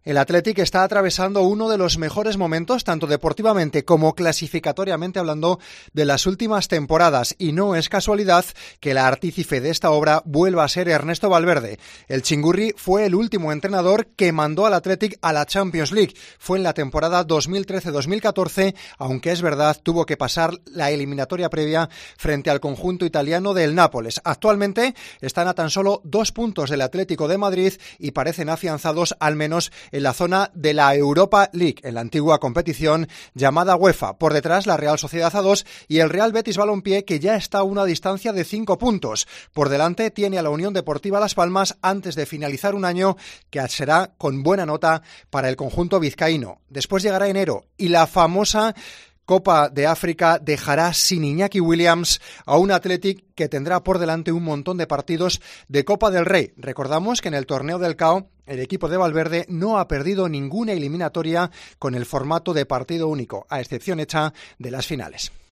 El Athletic está atravesando uno de los mejores momentos, tanto deportivamente como clasificatoriamente hablando, de las últimas temporadas, y no es casualidad que la artífice de esta obra vuelva a ser Ernesto Valverde. El Chingurri fue el último entrenador que mandó al Athletic a la Champions League. Fue en la temporada 2013-2014, aunque es verdad, tuvo que pasar la eliminatoria previa frente al conjunto italiano del Nápoles. Actualmente están a tan solo 2 puntos del Atlético de Madrid y parecen afianzados al menos en la zona de la Europa League, en la antigua competición llamada UEFA. Por detrás, la Real Sociedad A2 y el Real Betis Balompié, que ya está a una distancia de 5 puntos. Por delante tiene a la Unión Deportiva Las Palmas antes de finalizar un año que será con buena nota para el conjunto vizcaíno. Después llegará enero y la famosa Copa de África dejará sin Iñaki Williams a un Athletic que tendrá por delante un montón de partidos de Copa del Rey. Recordamos que en el torneo del CAO el equipo de Valverde no ha perdido ninguna eliminatoria con el formato de partido único, a excepción hecha de las finales.